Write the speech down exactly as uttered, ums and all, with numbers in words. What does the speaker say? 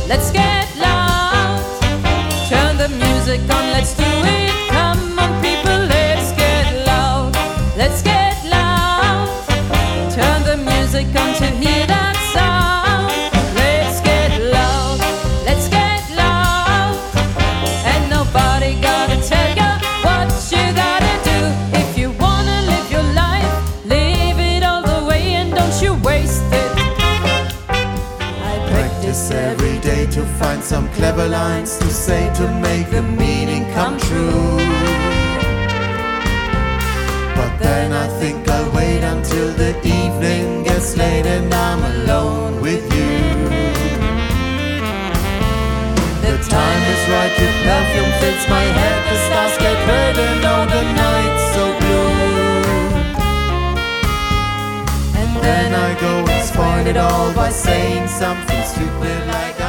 let's get loud. Turn the music on, let's do it. Come on people, let's get loud. Let's get loud. Turn the music on to hear that sound. Let's get loud, let's get loud. And nobody gotta tell you what you gotta do. If you wanna live your life, live it all the way and don't you waste it. I practice Every day to find some clever lines to say to make the meaning come true. But then I think I'll wait until the evening gets late and I'm alone with you. The time is right, your perfume fills my head, the stars get red and all the night's so blue. And then I go and spoil it all by saying something stupid like